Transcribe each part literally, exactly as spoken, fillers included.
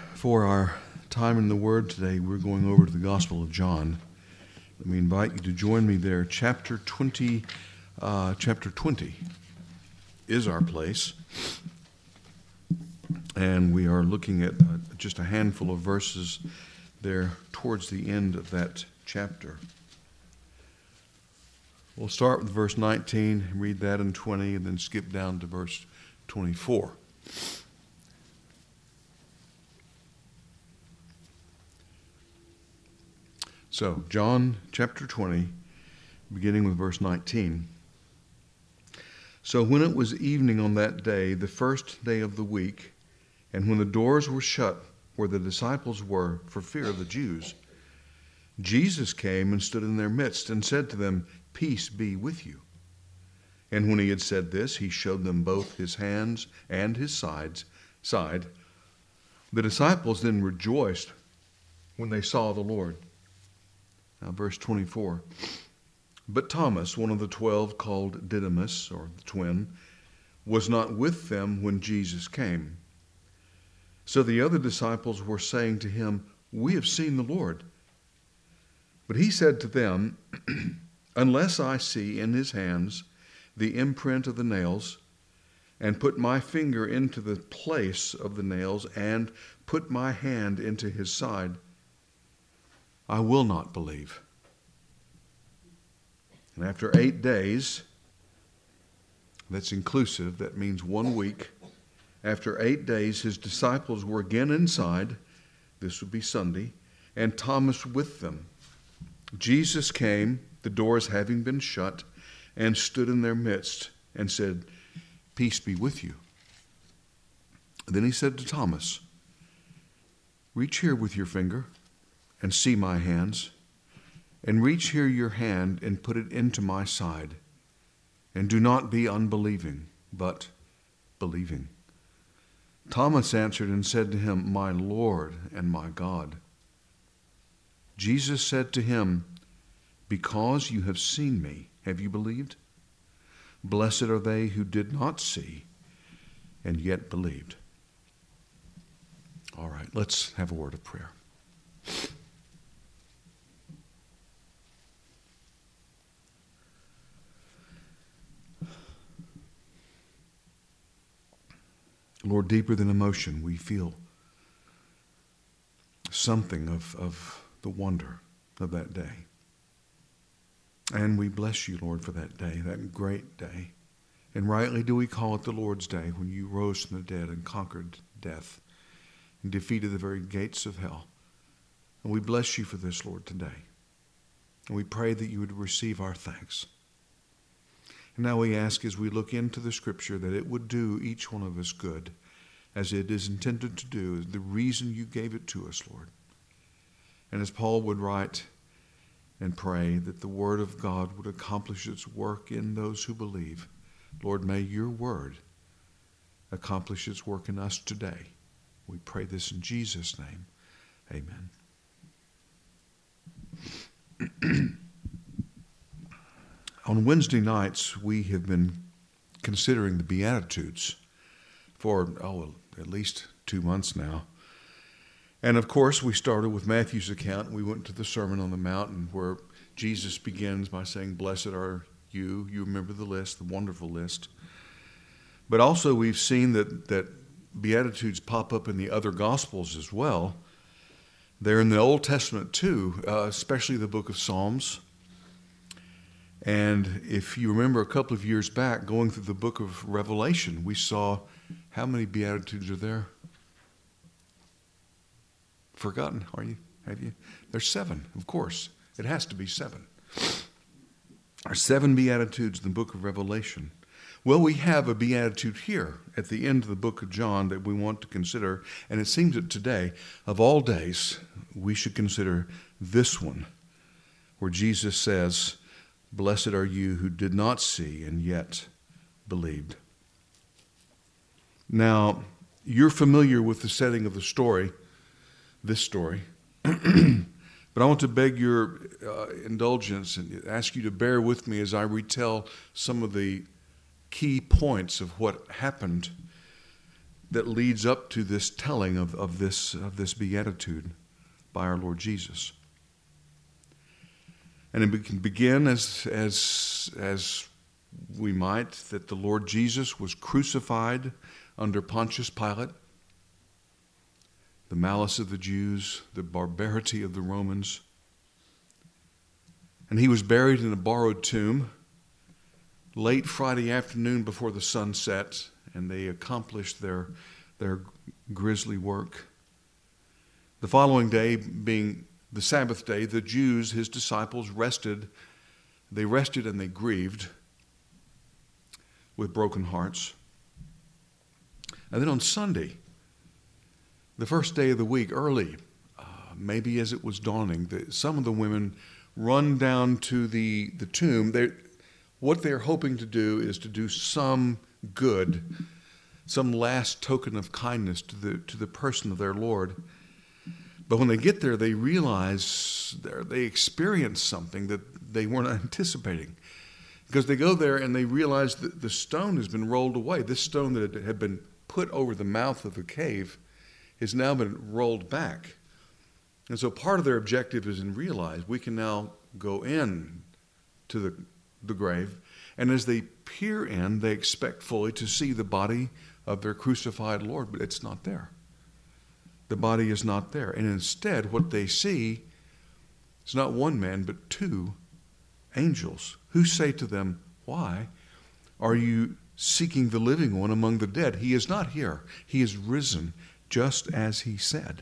For our time in the Word today, we're going over to the Gospel of John. Let me invite you to join me there. Chapter twenty, uh, chapter twenty is our place. And we are looking at uh, just a handful of verses there towards the end of that chapter. We'll start with verse nineteen, read that in twenty, and then skip down to verse twenty-four. So, John chapter twenty, beginning with verse nineteen. So when it was evening on that day, the first day of the week, and when the doors were shut where the disciples were for fear of the Jews, Jesus came and stood in their midst and said to them, "Peace be with you." And when he had said this, he showed them both his hands and his sides, side. The disciples then rejoiced when they saw the Lord. Now, verse twenty-four. But Thomas, one of the twelve, called Didymus, or the twin, was not with them when Jesus came. So the other disciples were saying to him, "We have seen the Lord." But he said to them, "Unless I see in his hands the imprint of the nails, and put my finger into the place of the nails, and put my hand into his side, I will not believe." And after eight days, that's inclusive, that means one week, after eight days his disciples were again inside, this would be Sunday, and Thomas with them. Jesus came, the doors having been shut, and stood in their midst and said, "Peace be with you." Then he said to Thomas, "Reach here with your finger and see my hands, and reach here your hand and put it into my side, and do not be unbelieving, but believing." Thomas answered and said to him, "My Lord and my God." Jesus said to him, "Because you have seen me, have you believed? Blessed are they who did not see and yet believed." All right, let's have a word of prayer. Lord, deeper than emotion, we feel something of, of the wonder of that day. And we bless you, Lord, for that day, that great day. And rightly do we call it the Lord's Day, when you rose from the dead and conquered death and defeated the very gates of hell. And we bless you for this, Lord, today. And we pray that you would receive our thanks. And now we ask, as we look into the Scripture, that it would do each one of us good, as it is intended to do, the reason you gave it to us, Lord. And as Paul would write and pray, that the Word of God would accomplish its work in those who believe. Lord, may your Word accomplish its work in us today. We pray this in Jesus' name. Amen. On Wednesday nights, we have been considering the Beatitudes for, oh, at least two months now. And of course, we started with Matthew's account. We went to the Sermon on the Mount, where Jesus begins by saying, "Blessed are you." You remember the list, the wonderful list. But also we've seen that, that Beatitudes pop up in the other Gospels as well. They're in the Old Testament too, uh, especially the book of Psalms. And if you remember a couple of years back, going through the book of Revelation, we saw how many Beatitudes are there? Forgotten, are you? Have you? There's seven, of course. It has to be seven. There are seven Beatitudes in the book of Revelation. Well, we have a Beatitude here at the end of the book of John that we want to consider. And it seems that today, of all days, we should consider this one, where Jesus says, "Blessed are you who did not see and yet believed." Now, you're familiar with the setting of the story, this story. But I want to beg your uh, indulgence and ask you to bear with me as I retell some of the key points of what happened that leads up to this telling of, of, this, of this beatitude by our Lord Jesus. And it can begin as, as, as we might, that the Lord Jesus was crucified under Pontius Pilate. The malice of the Jews, the barbarity of the Romans. And he was buried in a borrowed tomb late Friday afternoon before the sun set, and they accomplished their, their grisly work. The following day, being the Sabbath day, the Jews, his disciples, rested. They rested and they grieved with broken hearts. And then on Sunday, the first day of the week, early, uh, maybe as it was dawning, the, some of the women run down to the, the tomb. They're, what they're hoping to do is to do some good, some last token of kindness to the, to the person of their Lord. But when they get there, they realize they experience something that they weren't anticipating. Because they go there and they realize that the stone has been rolled away. This stone that had been put over the mouth of the cave has now been rolled back. And so part of their objective is to realize we can now go in to the, the grave. And as they peer in, they expect fully to see the body of their crucified Lord, but it's not there. The body is not there. And instead, what they see is not one man, but two angels who say to them, "Why are you seeking the living one among the dead? He is not here. He is risen, just as he said."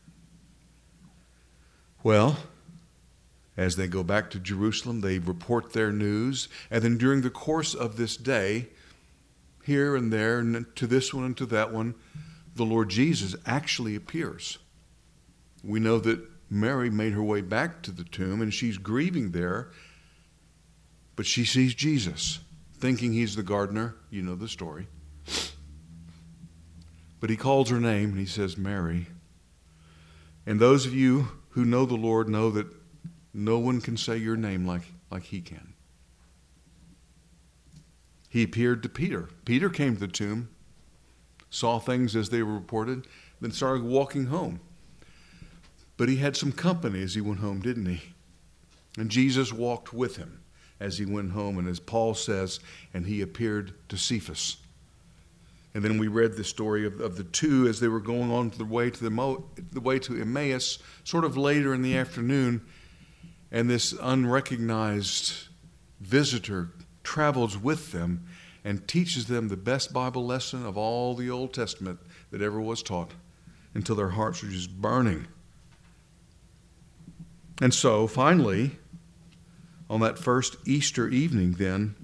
Well, as they go back to Jerusalem, they report their news. And then during the course of this day, here and there, and to this one and to that one, the Lord Jesus actually appears. We know that Mary made her way back to the tomb, and she's grieving there, but she sees Jesus, thinking he's the gardener. You know the story. But he calls her name, and he says, "Mary." And those of you who know the Lord know that no one can say your name like, like he can. He appeared to Peter. Peter came to the tomb, saw things as they were reported, then started walking home. But he had some company as he went home, didn't he? And Jesus walked with him as he went home. And as Paul says, and he appeared to Cephas. And then we read the story of, of the two as they were going on the way to the, Mo, the way to Emmaus, sort of later in the afternoon. And this unrecognized visitor travels with them and teaches them the best Bible lesson of all the Old Testament that ever was taught, until their hearts are just burning. And so, finally, on that first Easter evening then,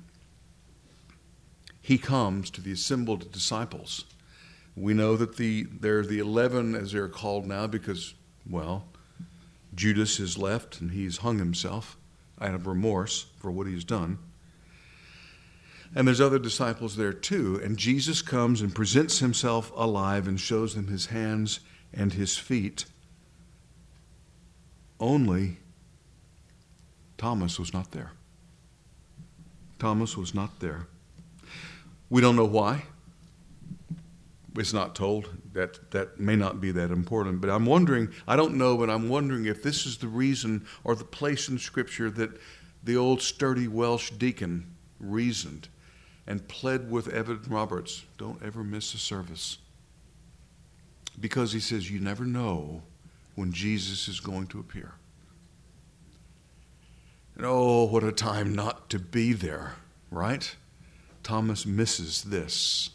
he comes to the assembled disciples. We know that the they're the eleven, as they're called now, because, well, Judas has left and he's hung himself out of remorse for what he's done. And there's other disciples there too. And Jesus comes and presents himself alive and shows them his hands and his feet. Only Thomas was not there. Thomas was not there. We don't know why. It's not told. That that may not be that important. But I'm wondering, I don't know, but I'm wondering if this is the reason or the place in Scripture that the old sturdy Welsh deacon reasoned and pled with Evan Roberts, don't ever miss a service. Because he says you never know when Jesus is going to appear. And oh, what a time not to be there, right? Thomas misses this.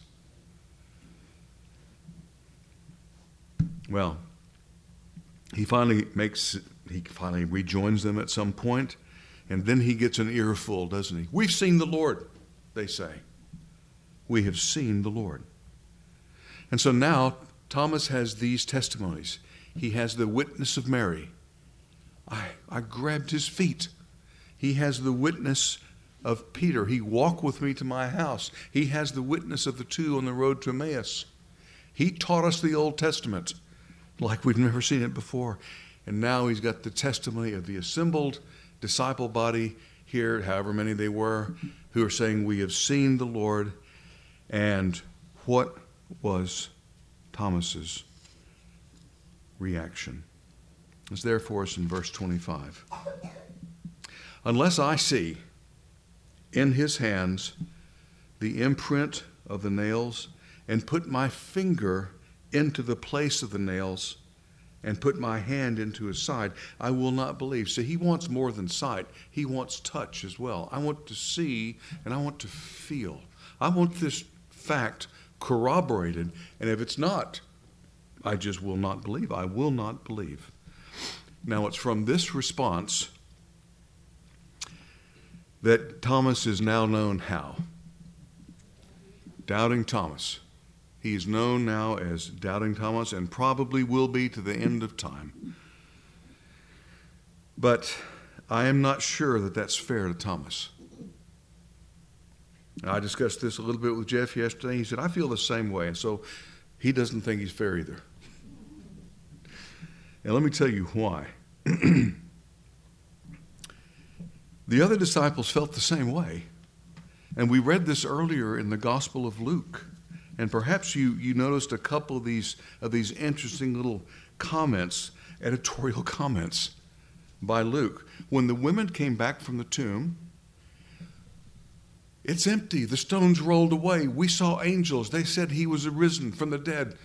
Well, he finally makes, he finally rejoins them at some point, and then he gets an earful, doesn't he? We've seen the Lord, they say. We have seen the Lord. And so now Thomas has these testimonies. He has the witness of Mary. I, I grabbed his feet. He has the witness of Peter. He walked with me to my house. He has the witness of the two on the road to Emmaus. He taught us the Old Testament like we've never seen it before. And now he's got the testimony of the assembled disciple body here, however many they were, who are saying, we have seen the Lord. And what was Thomas's reaction. It's there for us in verse twenty-five. Unless I see in his hands the imprint of the nails, and put my finger into the place of the nails, and put my hand into his side, I will not believe. So he wants more than sight. He wants touch as well. I want to see and I want to feel. I want this fact corroborated. And if it's not, I just will not believe. I will not believe. Now it's from this response that Thomas is now known how? Doubting Thomas. He is known now as Doubting Thomas and probably will be to the end of time. But I am not sure that that's fair to Thomas. I discussed this a little bit with Jeff yesterday. He said, I feel the same way. And so he doesn't think he's fair either. And let me tell you why. The other disciples felt the same way. And we read this earlier in the Gospel of Luke. And perhaps you, you noticed a couple of these, of these interesting little comments, editorial comments by Luke. When the women came back from the tomb, it's empty. The stones rolled away. We saw angels. They said he was arisen from the dead.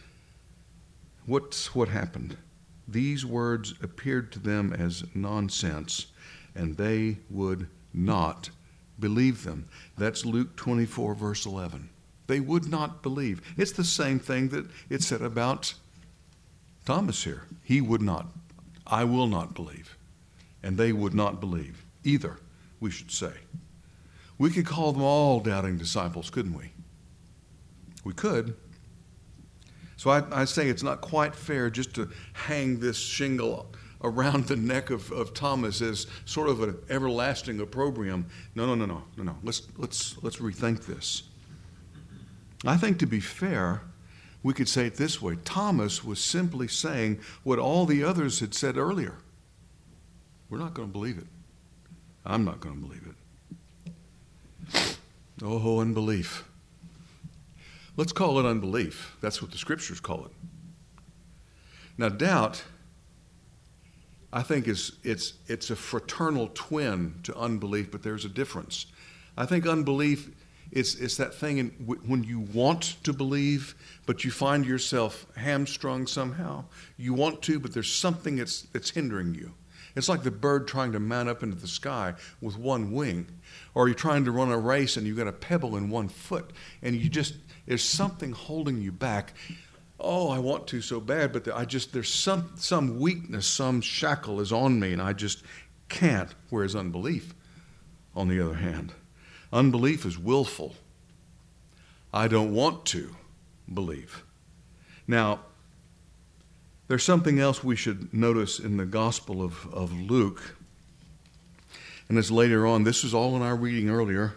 What's what happened? These words appeared to them as nonsense, and they would not believe them. That's Luke twenty-four, verse eleven. They would not believe. It's the same thing that it said about Thomas here. He would not. I will not believe. And they would not believe either, we should say. We could call them all doubting disciples, couldn't we? We could. So I, I say it's not quite fair just to hang this shingle around the neck of, of Thomas as sort of an everlasting opprobrium. No, no, no, no, no, no. Let's let's let's rethink this. I think to be fair, we could say it this way. Thomas was simply saying what all the others had said earlier. We're not going to believe it. I'm not going to believe it. Oh, unbelief. Let's call it unbelief. That's what the scriptures call it. Now, doubt, I think is it's it's a fraternal twin to unbelief, but there's a difference. I think unbelief It's it's that thing in, when you want to believe, but you find yourself hamstrung somehow. You want to, but there's something that's that's hindering you. It's like the bird trying to mount up into the sky with one wing, or you're trying to run a race and you've got a pebble in one foot, and you just there's something holding you back. Oh, I want to so bad, but I just there's some some weakness, some shackle is on me, and I just can't. Whereas unbelief, on the other hand. Unbelief is willful. I don't want to believe. Now, there's something else we should notice in the Gospel of, of Luke. And it's later on. This is all in our reading earlier.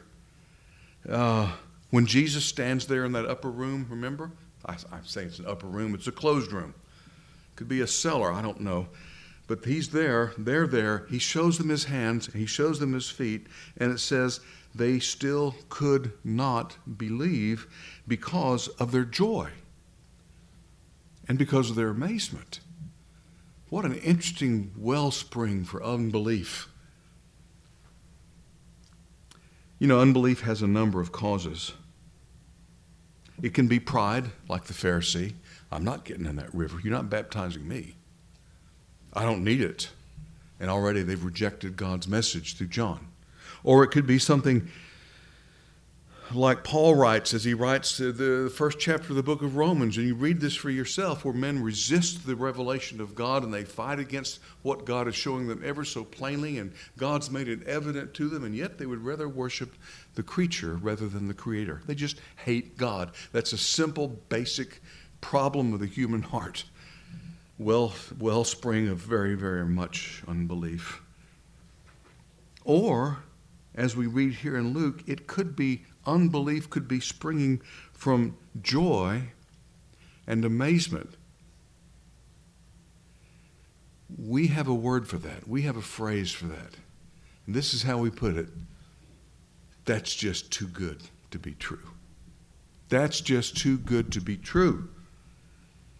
Uh, when Jesus stands there in that upper room, remember? I, I'm saying it's an upper room. It's a closed room. Could be a cellar. I don't know. But he's there. They're there. He shows them his hands. He shows them his feet. And it says, they still could not believe because of their joy and because of their amazement. What an interesting wellspring for unbelief. You know, unbelief has a number of causes. It can be pride, like the Pharisee. I'm not getting in that river. You're not baptizing me. I don't need it. And already they've rejected God's message through John. Or it could be something like Paul writes as he writes the first chapter of the book of Romans, and you read this for yourself, where men resist the revelation of God and they fight against what God is showing them ever so plainly, and God's made it evident to them, and yet they would rather worship the creature rather than the Creator. They just hate God. That's a simple, basic problem of the human heart. Well, wellspring of very, very much unbelief. Or, as we read here in Luke, it could be, unbelief could be springing from joy and amazement. We have a word for that. We have a phrase for that. And this is how we put it. That's just too good to be true. That's just too good to be true.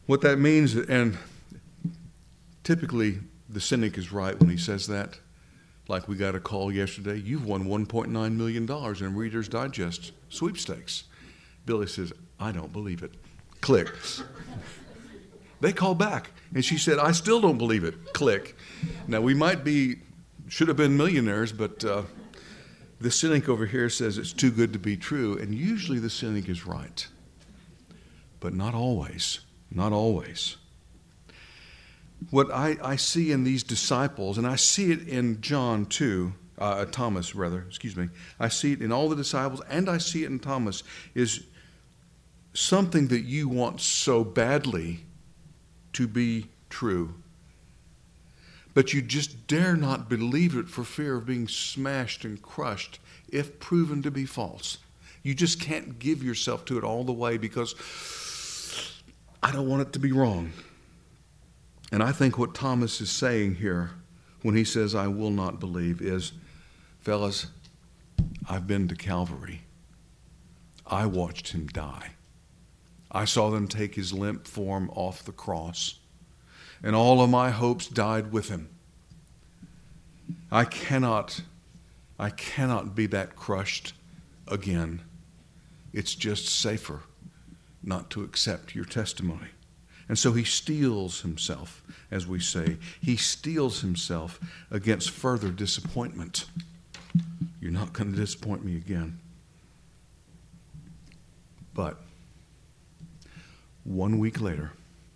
What that means, and typically the cynic is right when he says that. Like we got a call yesterday, you've won one point nine million dollars in Reader's Digest sweepstakes. Billy says, I don't believe it. Click. They call back, and she said, I still don't believe it. Click. Now, we might be, should have been millionaires, but uh, the cynic over here says it's too good to be true, and usually the cynic is right. But not always. Not always. What I, I see in these disciples, and I see it in John too, uh, Thomas rather, excuse me, I see it in all the disciples, and I see it in Thomas, is something that you want so badly to be true, but you just dare not believe it for fear of being smashed and crushed if proven to be false. You just can't give yourself to it all the way because I don't want it to be wrong. And I think what Thomas is saying here when he says, I will not believe, is, fellas, I've been to Calvary. I watched him die. I saw them take his limp form off the cross. And all of my hopes died with him. I cannot, I cannot be that crushed again. It's just safer not to accept your testimony. And so he steels himself, as we say. He steels himself against further disappointment. You're not going to disappoint me again. But one week later,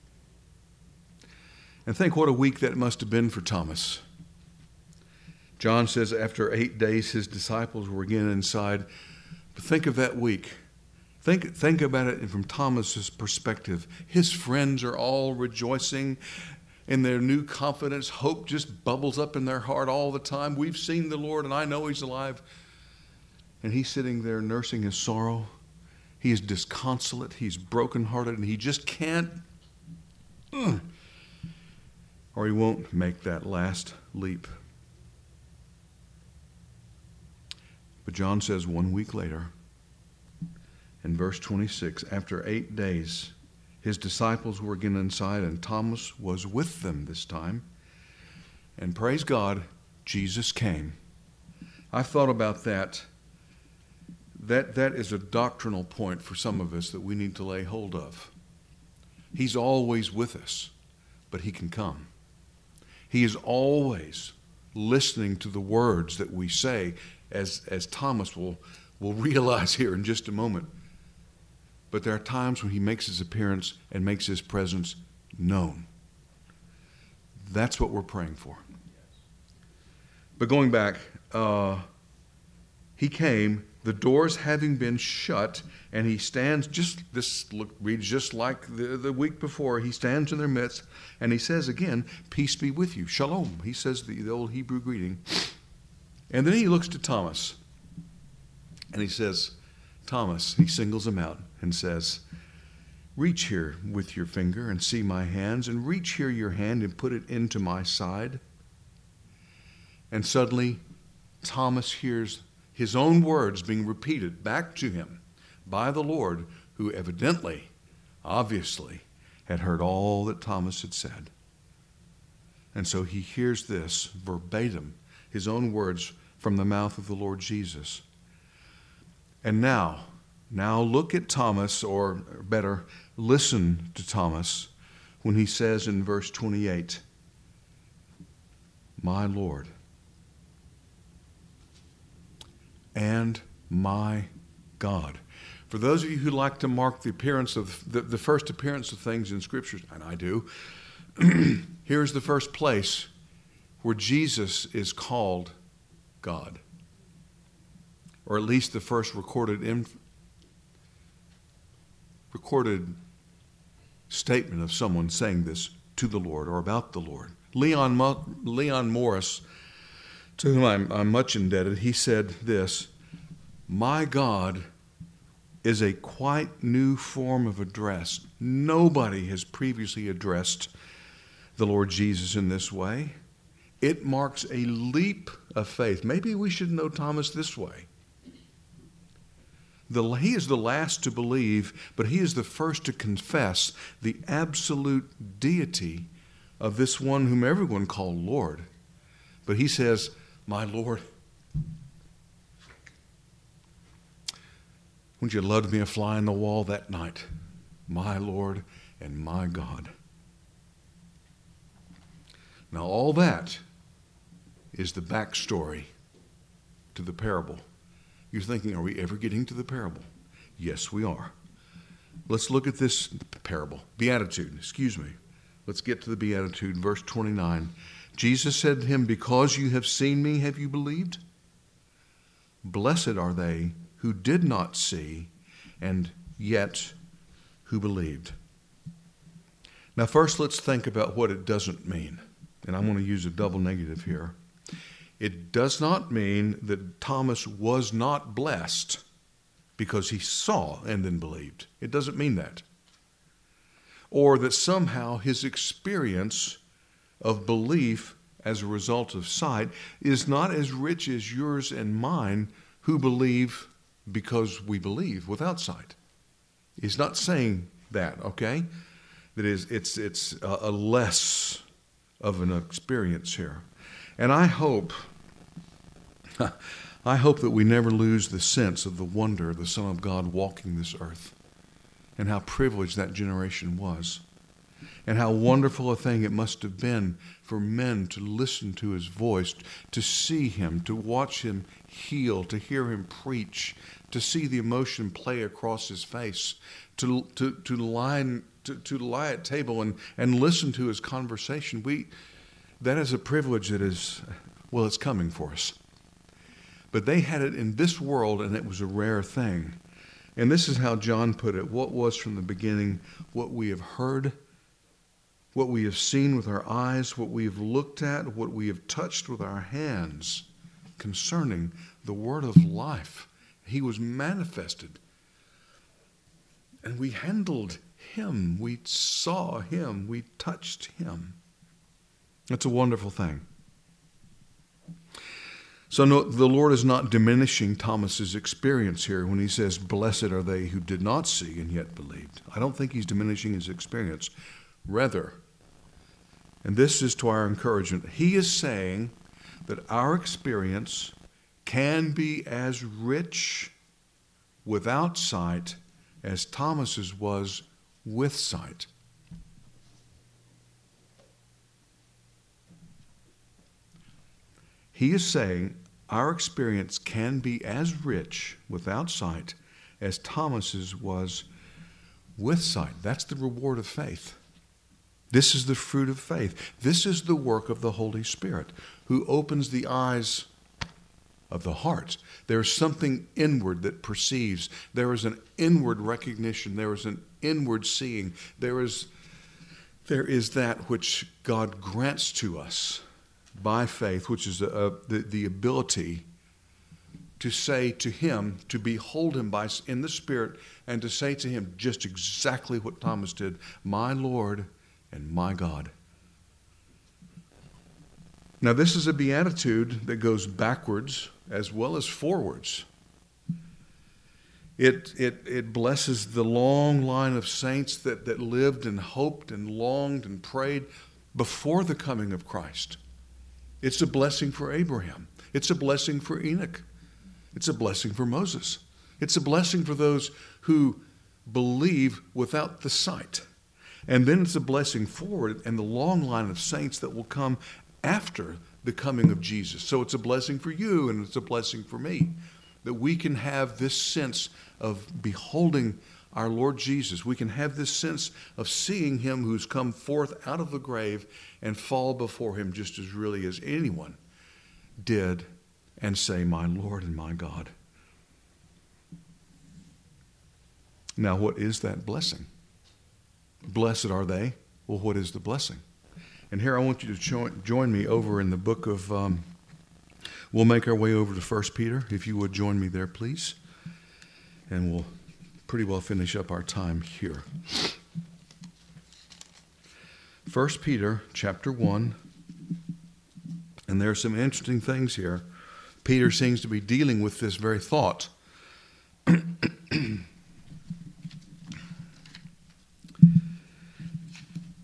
and think what a week that must have been for Thomas. John says after eight days his disciples were again inside. But think of that week. Think, think about it from Thomas's perspective. His friends are all rejoicing in their new confidence. Hope just bubbles up in their heart all the time. We've seen the Lord and I know he's alive. And he's sitting there nursing his sorrow. He is disconsolate. He's brokenhearted and he just can't, uh, or he won't make that last leap. But John says one week later, in verse twenty-six, after eight days, his disciples were again inside, and Thomas was with them this time. And praise God, Jesus came. I've thought about that. That, that is a doctrinal point for some of us that we need to lay hold of. He's always with us, but he can come. He is always listening to the words that we say, as, as Thomas will, will realize here in just a moment. But there are times when he makes his appearance and makes his presence known. That's what we're praying for. But going back, uh, he came, the doors having been shut, and he stands just, this look, reads just like the, the week before. He stands in their midst, and he says again, peace be with you. Shalom. He says the, the old Hebrew greeting. And then he looks to Thomas, and he says, Thomas, he singles him out and says, reach here with your finger and see my hands, and reach here your hand and put it into my side. And suddenly, Thomas hears his own words being repeated back to him by the Lord, who evidently, obviously, had heard all that Thomas had said. And so he hears this verbatim, his own words from the mouth of the Lord Jesus. And now, now look at Thomas, or better, listen to Thomas when he says in verse twenty-eight, my Lord and my God. For those of you who like to mark the appearance of the, the first appearance of things in Scripture, and I do, here's the first place where Jesus is called God. Or at least the first recorded in, recorded statement of someone saying this to the Lord or about the Lord. Leon, Leon Morris, to whom I'm, I'm much indebted, he said this, my God is a quite new form of address. Nobody has previously addressed the Lord Jesus in this way. It marks a leap of faith. Maybe we should know Thomas this way. The, he is the last to believe, but he is the first to confess the absolute deity of this one whom everyone called Lord. But he says, my Lord. Wouldn't you love to be a fly on the wall that night? My Lord and my God. Now all that is the backstory to the parable. You're thinking, are we ever getting to the parable? Yes, we are. Let's look at this parable. Beatitude, excuse me. Let's get to the Beatitude, verse twenty-nine. Jesus said to him, because you have seen me, have you believed? Blessed are they who did not see, and yet who believed. Now first let's think about what it doesn't mean. And I'm going to use a double negative here. It does not mean that Thomas was not blessed because he saw and then believed. It doesn't mean that. Or that somehow his experience of belief as a result of sight is not as rich as yours and mine who believe because we believe without sight. He's not saying that, okay? That is, it's, it's a, a less of an experience here. And I hope, I hope that we never lose the sense of the wonder of the Son of God walking this earth and how privileged that generation was and how wonderful a thing it must have been for men to listen to his voice, to see him, to watch him heal, to hear him preach, to see the emotion play across his face, to to to lie to, to lie at table and, and listen to his conversation. We that is a privilege that is, well, it's coming for us. But they had it in this world, and it was a rare thing. And this is how John put it: what was from the beginning, what we have heard, what we have seen with our eyes, what we have looked at, what we have touched with our hands concerning the word of life. He was manifested. And we handled him. We saw him. We touched him. That's a wonderful thing. So no, the Lord is not diminishing Thomas's experience here when he says, blessed are they who did not see and yet believed. I don't think he's diminishing his experience. Rather, and this is to our encouragement, he is saying that our experience can be as rich without sight as Thomas's was with sight. He is saying our experience can be as rich without sight as Thomas's was with sight. That's the reward of faith. This is the fruit of faith. This is the work of the Holy Spirit, who opens the eyes of the heart. There is something inward that perceives. There is an inward recognition. There is an inward seeing. There is, there is that which God grants to us by faith, which is a, a, the, the ability to say to him, to behold him by, in the Spirit, and to say to him just exactly what Thomas did, my Lord and my God. Now this is a beatitude that goes backwards as well as forwards. It, it, it blesses the long line of saints that, that lived and hoped and longed and prayed before the coming of Christ. It's a blessing for Abraham. It's a blessing for Enoch. It's a blessing for Moses. It's a blessing for those who believe without the sight. And then it's a blessing forward and the long line of saints that will come after the coming of Jesus. So it's a blessing for you and it's a blessing for me that we can have this sense of beholding our Lord Jesus. We can have this sense of seeing him who's come forth out of the grave and fall before him just as really as anyone did and say, my Lord and my God. Now, what is that blessing? Blessed are they. Well, what is the blessing? And here I want you to join, join me over in the book of, um, we'll make our way over to First Peter. If you would join me there, please. And we'll pretty well finish up our time here. First Peter chapter one. And there are some interesting things here. Peter seems to be dealing with this very thought.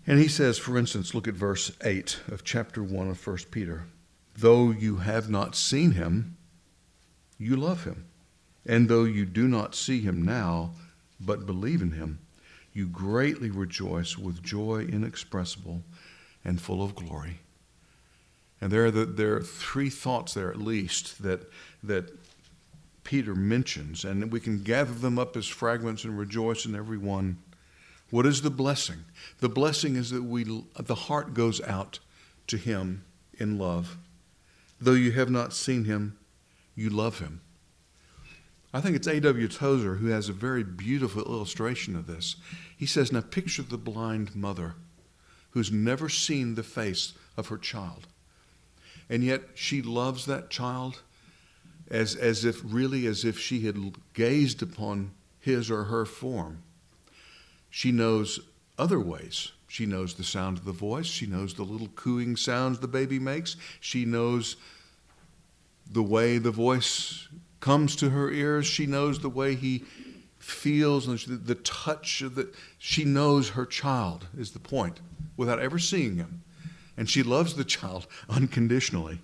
And he says, for instance, look at verse eight of chapter one of First Peter. Though you have not seen him, you love him. And though you do not see him now, but believe in him, you greatly rejoice with joy inexpressible and full of glory. And there are, the, there are three thoughts there at least that, that Peter mentions, and we can gather them up as fragments and rejoice in every one. What is the blessing? The blessing is that we, the heart goes out to him in love. Though you have not seen him, you love him. I think it's A W Tozer who has a very beautiful illustration of this. He says, now picture the blind mother who's never seen the face of her child. And yet she loves that child as, as if really as if she had gazed upon his or her form. She knows other ways. She knows the sound of the voice. She knows the little cooing sounds the baby makes. She knows the way the voice comes to her ears. She knows the way he feels and the touch of the, she knows her child is the point without ever seeing him. And she loves the child unconditionally.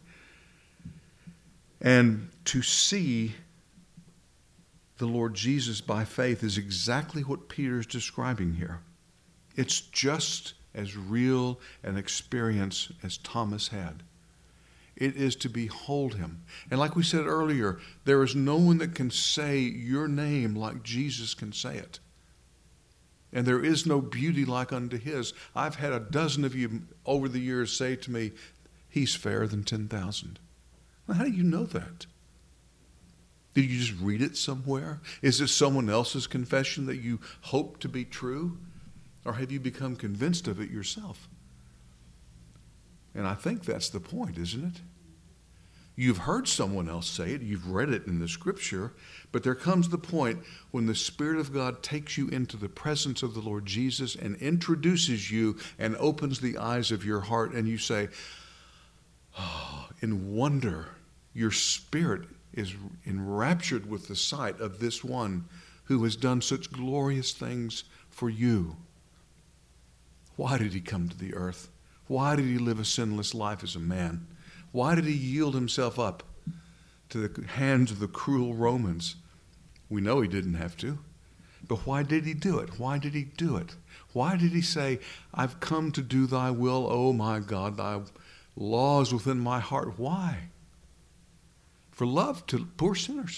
And to see the Lord Jesus by faith is exactly what Peter's describing here. It's just as real an experience as Thomas had. It is to behold him. And like we said earlier, there is no one that can say your name like Jesus can say it. And there is no beauty like unto his. I've had a dozen of you over the years say to me, he's fairer than ten thousand. Well, how do you know that? Did you just read it somewhere? Is it someone else's confession that you hope to be true? Or have you become convinced of it yourself? And I think that's the point, isn't it? You've heard someone else say it, you've read it in the scripture, but there comes the point when the Spirit of God takes you into the presence of the Lord Jesus and introduces you and opens the eyes of your heart, and you say, oh, in wonder, your spirit is enraptured with the sight of this one who has done such glorious things for you. Why did he come to the earth? Why did he live a sinless life as a man? Why did he yield himself up to the hands of the cruel Romans? We know he didn't have to. But why did he do it? Why did he do it? Why did he say, I've come to do thy will, O my God, thy law is within my heart? Why? For love to poor sinners.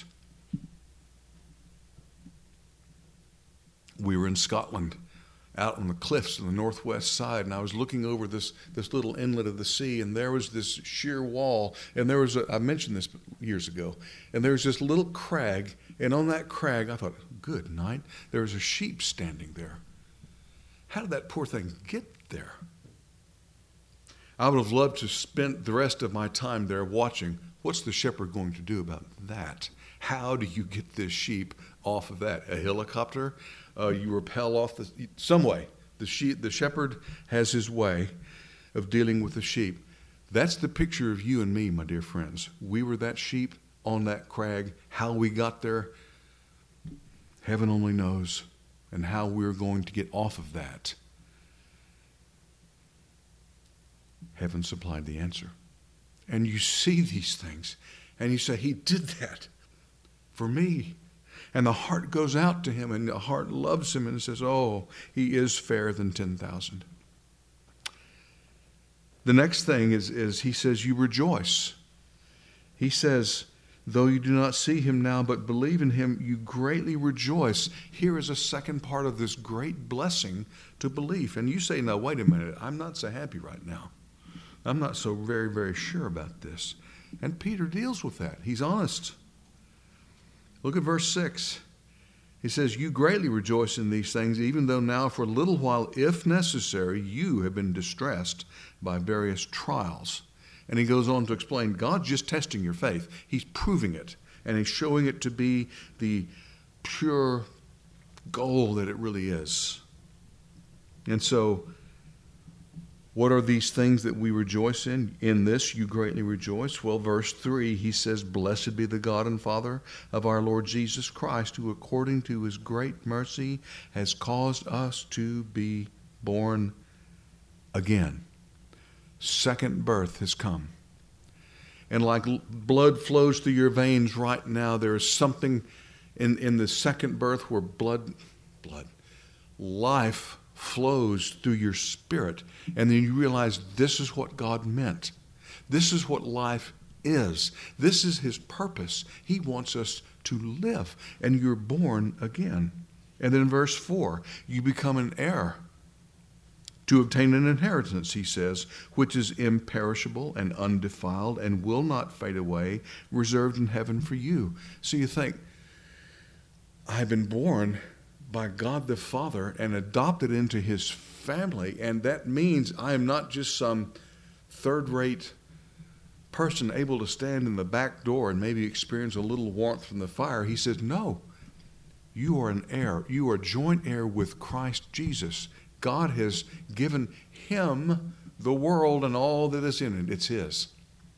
We were in Scotland, out on the cliffs on the northwest side, and I was looking over this, this little inlet of the sea, and there was this sheer wall, and there was a, I mentioned this years ago, and there was this little crag, and on that crag, I thought, good night, there was a sheep standing there. How did that poor thing get there? I would have loved to spend the rest of my time there watching, what's the shepherd going to do about that? How do you get this sheep off of that? A helicopter? Uh, you rappel off the, some way. The sheep, the shepherd has his way of dealing with the sheep. That's the picture of you and me, my dear friends. We were that sheep on that crag. How we got there, heaven only knows. And how we're going to get off of that. Heaven supplied the answer. And you see these things, and you say, he did that for me. And the heart goes out to him, and the heart loves him and says, oh, he is fairer than ten thousand. The next thing is, is he says, you rejoice. He says, though you do not see him now, but believe in him, you greatly rejoice. Here is a second part of this great blessing to belief. And you say, now, wait a minute, I'm not so happy right now. I'm not so very, very sure about this. And Peter deals with that. He's honest. Look at verse six. He says, you greatly rejoice in these things, even though now for a little while, if necessary, you have been distressed by various trials. And he goes on to explain, God's just testing your faith. He's proving it. And he's showing it to be the pure goal that it really is. And so, what are these things that we rejoice in? In this you greatly rejoice. Well, verse three, he says, blessed be the God and Father of our Lord Jesus Christ, who according to his great mercy has caused us to be born again. Second birth has come. And like blood flows through your veins right now, there is something in, in the second birth where blood, blood, life flows through your spirit. And then you realize this is what God meant. This is what life is. This is his purpose. He wants us to live. And you're born again. And then in verse four, you become an heir to obtain an inheritance, he says, which is imperishable and undefiled and will not fade away, reserved in heaven for you. So you think, I've been born by God the Father and adopted into his family, and that means I am not just some third-rate person able to stand in the back door and maybe experience a little warmth from the fire. He says, no, you are an heir. You are joint heir with Christ Jesus. God has given him the world and all that is in it. It's his.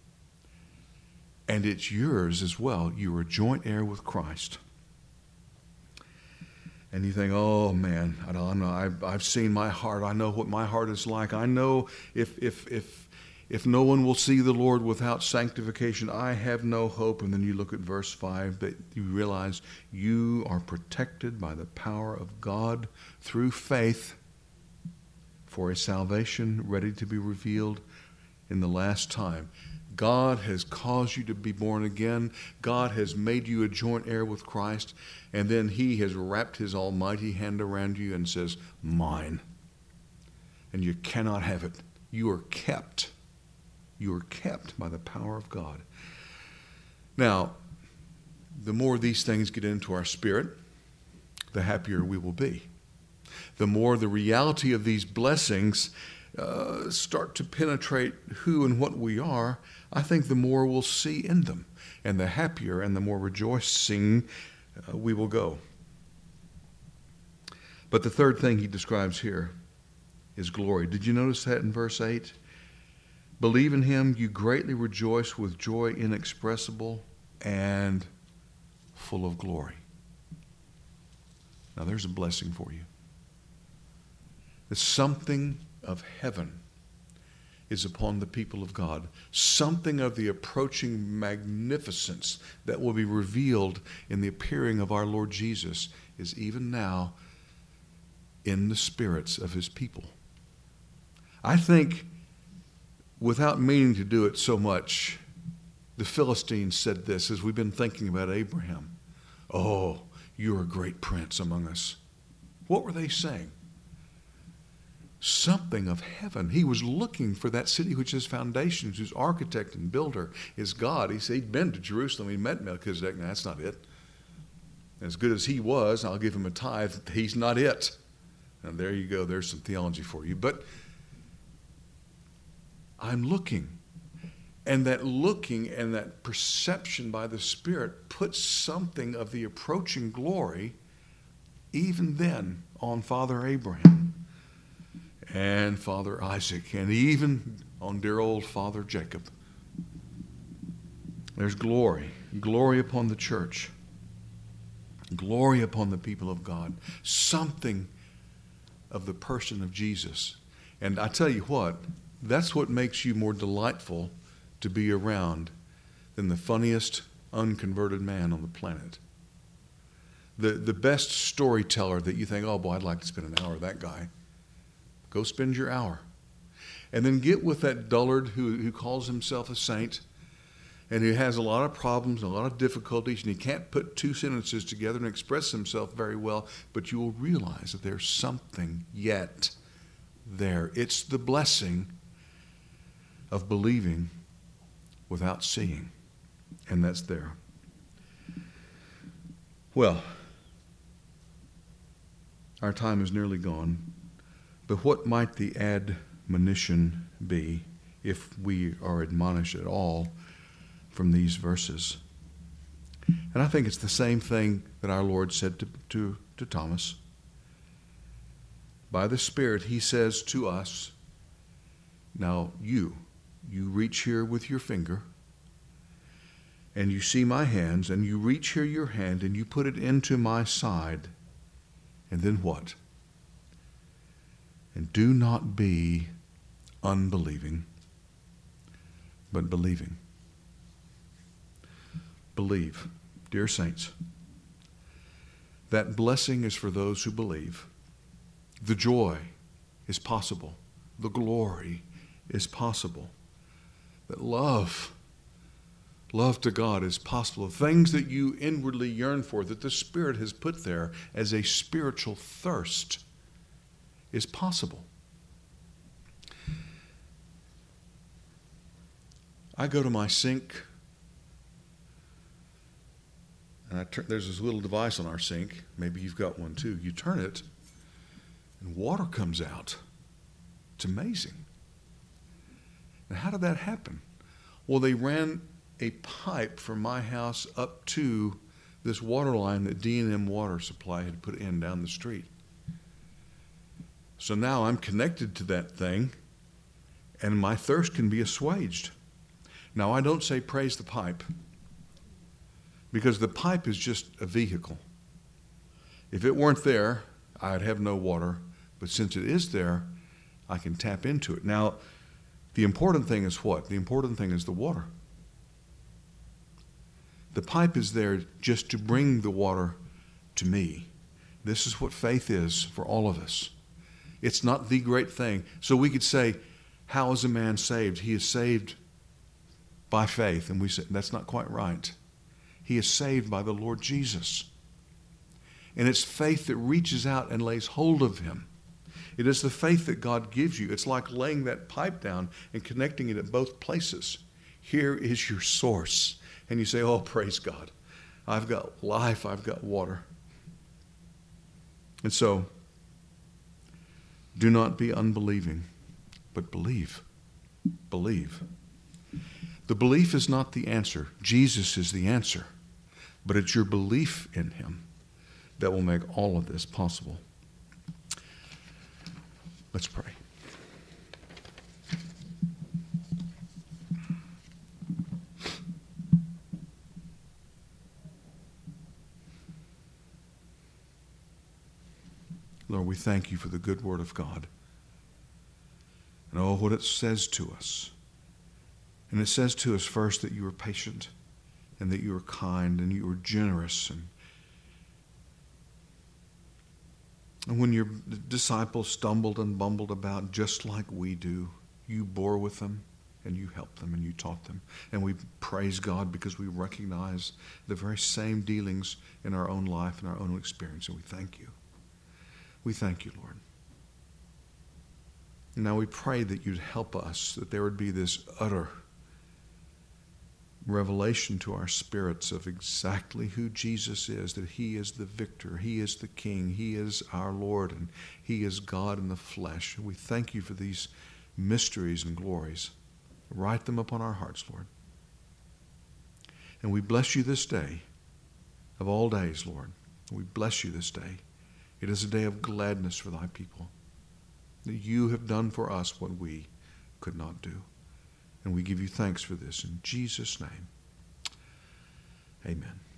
And it's yours as well. You are joint heir with Christ. And you think, oh man, I don't know. I've, I've seen my heart. I know what my heart is like. I know if if if if no one will see the Lord without sanctification, I have no hope. And then you look at verse five, that you realize you are protected by the power of God through faith for a salvation ready to be revealed in the last time. God has caused you to be born again. God has made you a joint heir with Christ. And then he has wrapped his almighty hand around you and says, mine. And you cannot have it. You are kept. You are kept by the power of God. Now, the more these things get into our spirit, the happier we will be. The more the reality of these blessings uh, start to penetrate who and what we are, I think the more we'll see in them, and the happier and the more rejoicing uh, we will go. But the third thing he describes here is glory. Did you notice that in verse eight? Believe in him, you greatly rejoice with joy inexpressible and full of glory. Now there's a blessing for you. Something of heaven is upon the people of God. Something of the approaching magnificence that will be revealed in the appearing of our Lord Jesus is even now in the spirits of his people. I think, without meaning to do it so much, the Philistines said this as we've been thinking about Abraham. Oh, you're a great prince among us. What were they saying? Something of heaven. He was looking for that city which has foundations, whose architect and builder is God. He said he'd been to Jerusalem. He met Melchizedek. Now, that's not it. As good as he was, I'll give him a tithe. He's not it. And there you go. There's some theology for you. But I'm looking. And that looking and that perception by the Spirit puts something of the approaching glory even then on Father Abraham and Father Isaac, and even on dear old Father Jacob. There's glory. Glory upon the church. Glory upon the people of God. Something of the person of Jesus. And I tell you what, that's what makes you more delightful to be around than the funniest unconverted man on the planet. The, the best storyteller that you think, oh boy, I'd like to spend an hour with that guy. Go spend your hour. And then get with that dullard who, who calls himself a saint and who has a lot of problems and a lot of difficulties, and he can't put two sentences together and express himself very well, but you will realize that there's something yet there. It's the blessing of believing without seeing, and that's there. Well, our time is nearly gone. But what might the admonition be, if we are admonished at all from these verses? And I think it's the same thing that our Lord said to, to, to Thomas. By the Spirit, he says to us, now you, you reach here with your finger, and you see my hands, and you reach here your hand, and you put it into my side, and then what? And do not be unbelieving, but believing. Believe, dear saints, that blessing is for those who believe. The joy is possible. The glory is possible. That love, love to God is possible. The things that you inwardly yearn for, that the Spirit has put there as a spiritual thirst, is possible. I go to my sink, and I turn, there's this little device on our sink. Maybe you've got one too. You turn it, and water comes out. It's amazing. Now, how did that happen? Well, they ran a pipe from my house up to this water line that D and M Water Supply had put in down the street. So now I'm connected to that thing, and my thirst can be assuaged. Now, I don't say praise the pipe, because the pipe is just a vehicle. If it weren't there, I'd have no water, but since it is there, I can tap into it. Now, the important thing is what? The important thing is the water. The pipe is there just to bring the water to me. This is what faith is for all of us. It's not the great thing. So we could say, how is a man saved? He is saved by faith. And we say, that's not quite right. He is saved by the Lord Jesus. And it's faith that reaches out and lays hold of him. It is the faith that God gives you. It's like laying that pipe down and connecting it at both places. Here is your source. And you say, oh, praise God. I've got life. I've got water. And so, do not be unbelieving, but believe. Believe. The belief is not the answer. Jesus is the answer. But it's your belief in him that will make all of this possible. Let's pray. Lord, we thank you for the good word of God. And oh, what it says to us. And it says to us first that you are patient and that you are kind and you are generous. And, and when your disciples stumbled and bumbled about just like we do, you bore with them and you helped them and you taught them. And we praise God because we recognize the very same dealings in our own life and our own experience. And we thank you. We thank you, Lord. And now we pray that you'd help us, that there would be this utter revelation to our spirits of exactly who Jesus is, that he is the victor, he is the king, he is our Lord, and he is God in the flesh. And we thank you for these mysteries and glories. Write them upon our hearts, Lord. And we bless you this day of all days, Lord. We bless you this day. It is a day of gladness for thy people, that you have done for us what we could not do. And we give you thanks for this in Jesus' name. Amen.